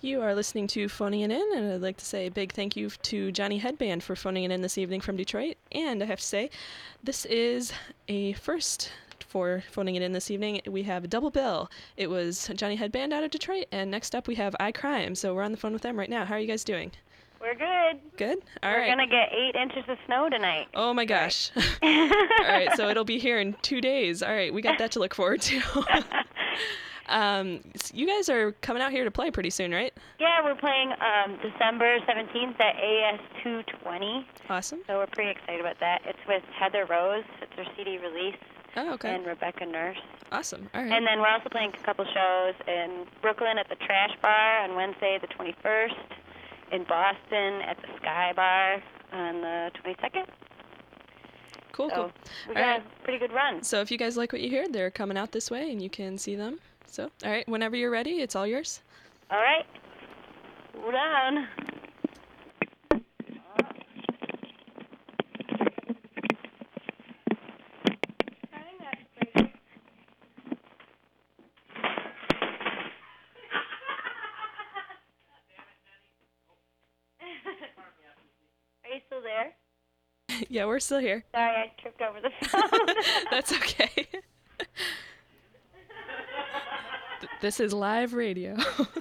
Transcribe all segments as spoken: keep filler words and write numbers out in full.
You are listening to Phoning It In, and I'd like to say a big thank you to Johnny Headband for phoning it in this evening from Detroit. And I have to say, this is a first for phoning it in this evening. We have a double bill. It was Johnny Headband out of Detroit, and next up we have iCrime. So we're on the phone with them right now. How are you guys doing? We're good. Good? All We're right. going to get eight inches of snow tonight. Oh my gosh. All right, so it'll be here in two days. All right, we got that to look forward to. Um, you guys are coming out here to play pretty soon, right? Yeah, we're playing um, December seventeenth at A S two twenty. Awesome. So we're pretty excited about that. It's with Heather Rose. It's her C D release. Oh, okay. And Rebecca Nurse. Awesome. All right. And then we're also playing a couple shows in Brooklyn at the Trash Bar on Wednesday the twenty-first, in Boston at the Sky Bar on the twenty-second. Cool, so cool. We all got right. a pretty good run. So if you guys like what you hear, they're coming out this way, and you can see them. So, all right, whenever you're ready, it's all yours. All right. Hold on. Are you still there? Yeah, we're still here. Sorry, I tripped over the phone. That's okay. Th- this is live radio.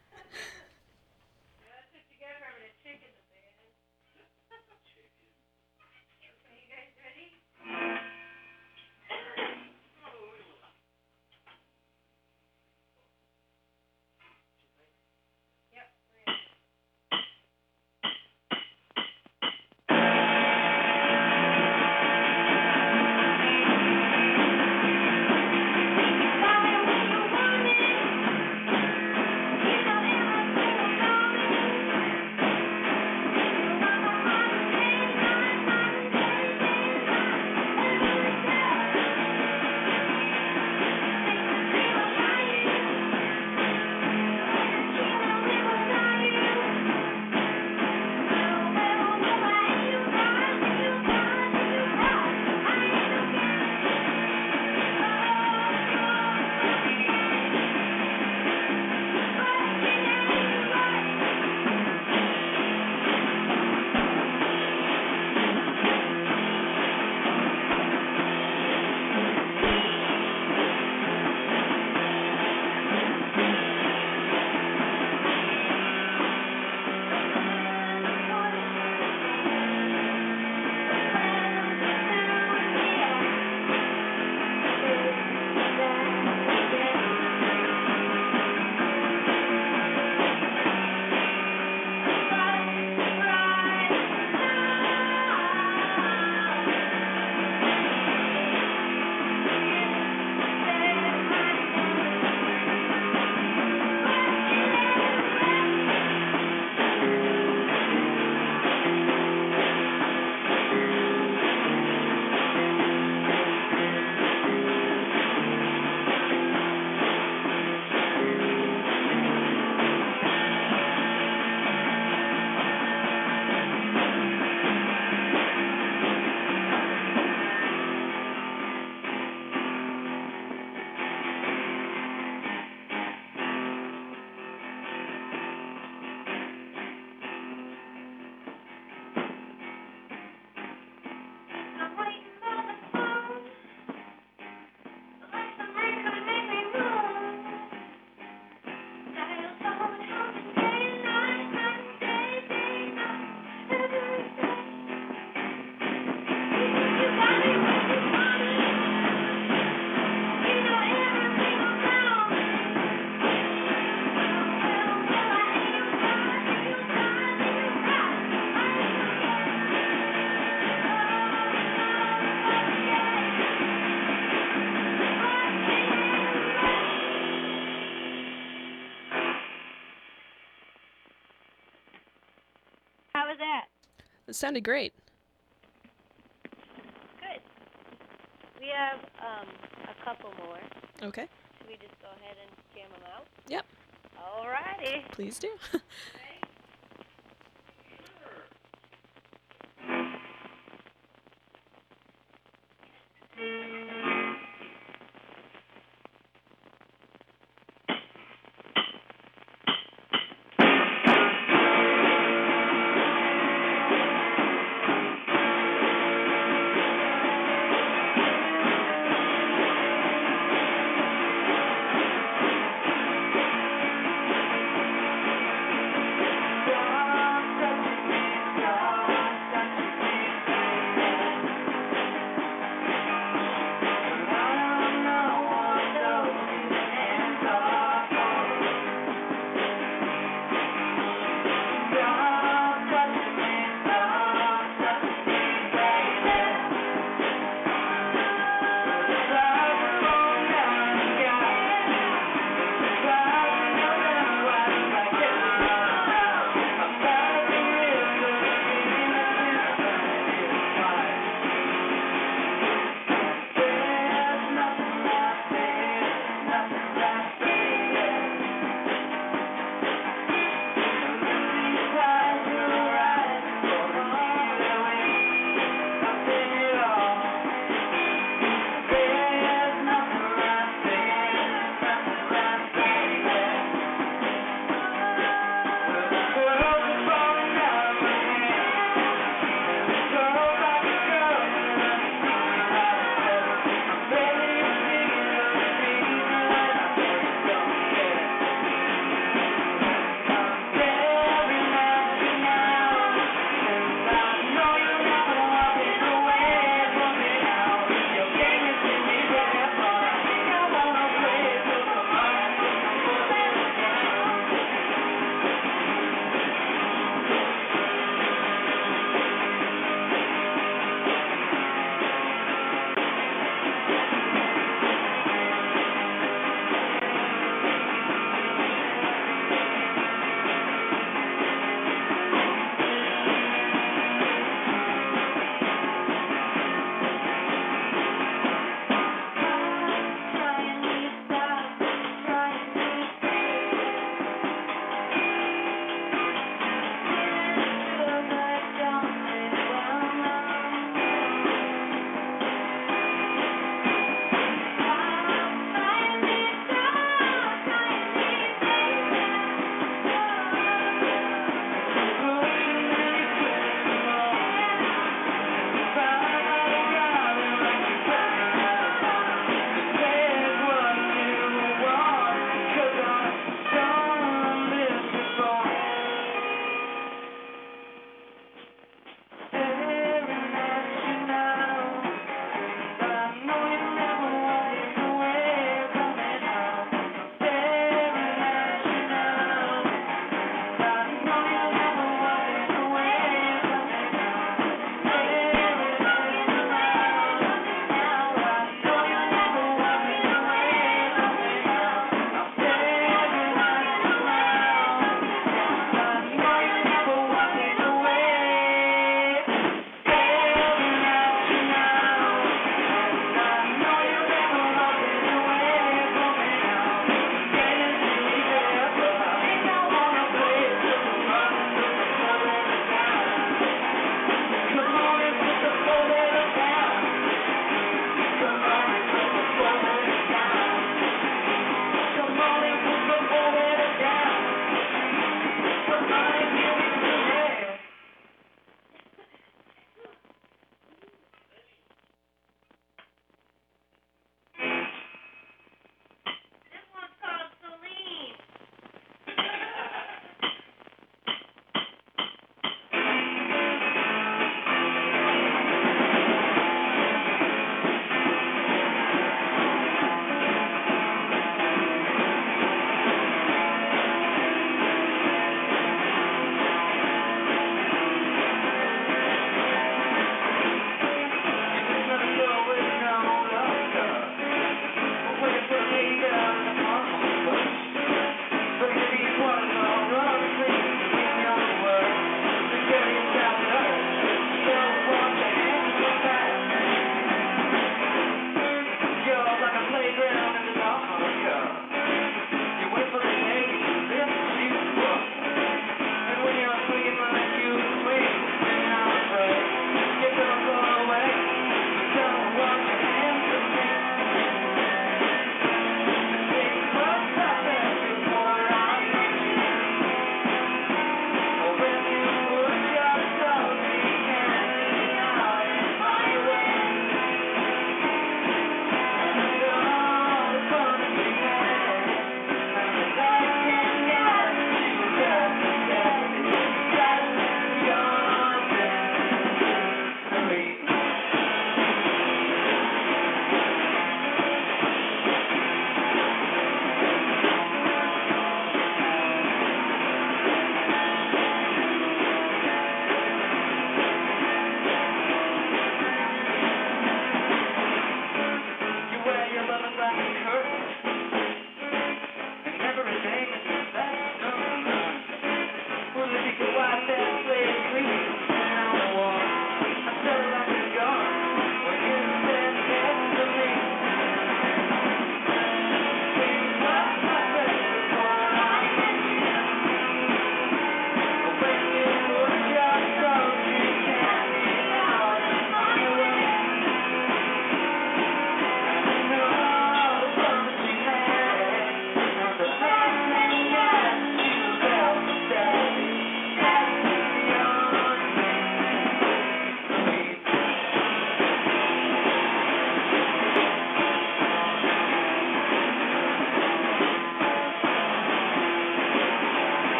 How was that? It sounded great. Good. We have um, a couple more. Okay. Should we just go ahead and jam them out? Yep. Alrighty. Please do. Thank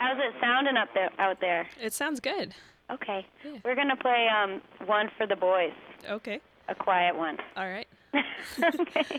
How's it sounding up there, out there? It sounds good. Okay. Yeah. We're going to play um, one for the boys. Okay. A quiet one. All right. Okay.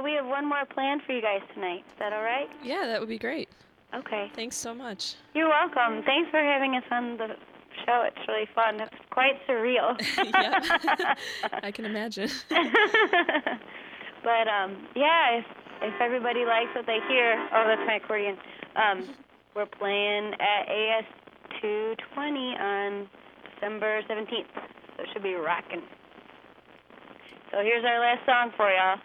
we have one more planned for you guys tonight. Is that all right? Yeah, that would be great. Okay. Thanks so much. You're welcome. Thanks for having us on the show. It's really fun. It's quite surreal. Yep. I can imagine. But, um, yeah, if, if everybody likes what they hear, oh, that's my accordion. Um, we're playing at A S two twenty on December seventeenth. So it should be rocking. So here's our last song for y'all.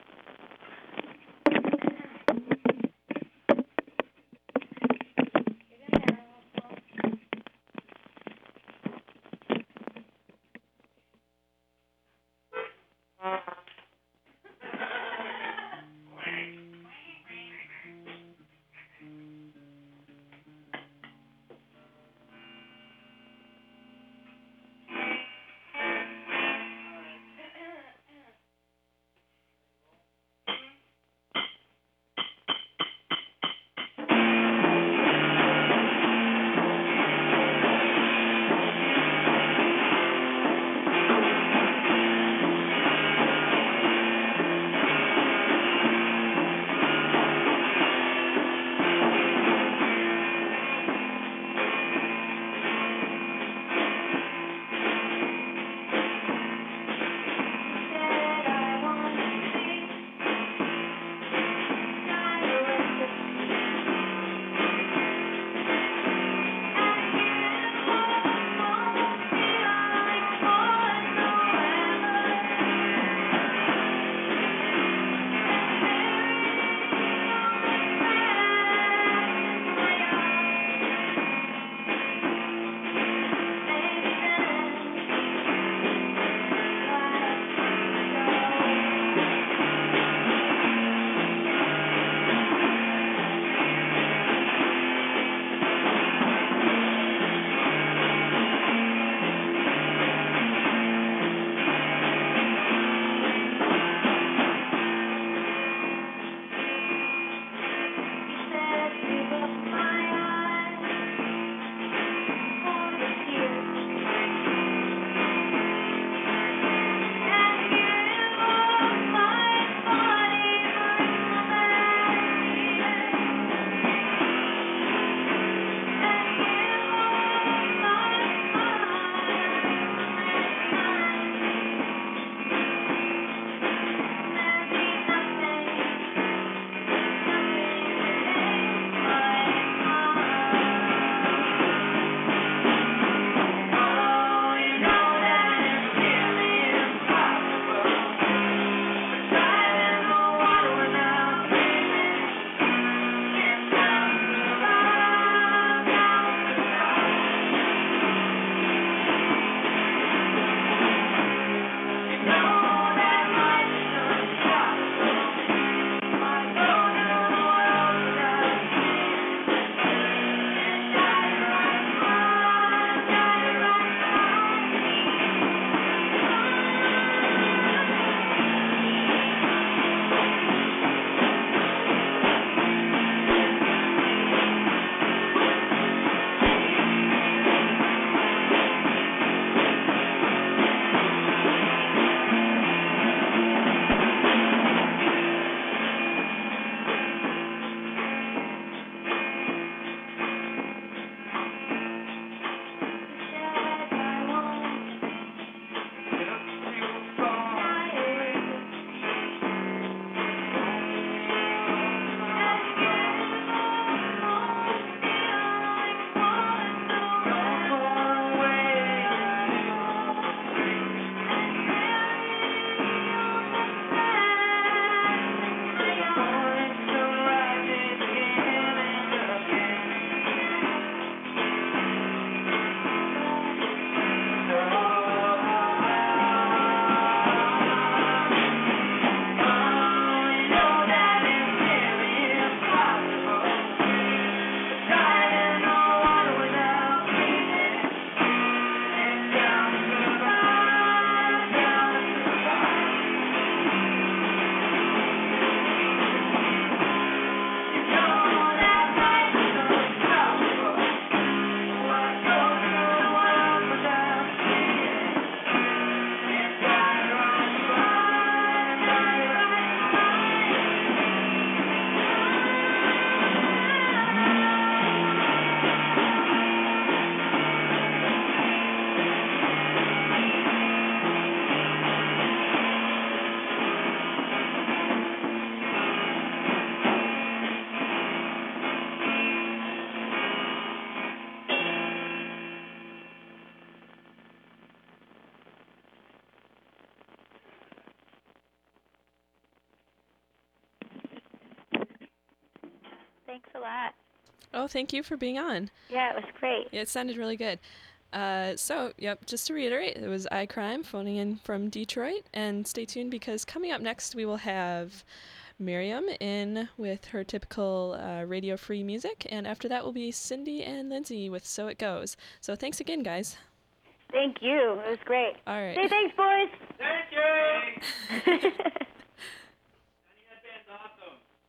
Thanks a lot. Oh, thank you for being on. Yeah, it was great. Yeah, it sounded really good. Uh, so, yep, just to reiterate, it was iCrime phoning in from Detroit, and stay tuned because coming up next we will have Miriam in with her typical uh, radio-free music, and after that will be Cindy and Lindsay with So It Goes. So thanks again, guys. Thank you. It was great. All right. Say thanks, boys. Thank you!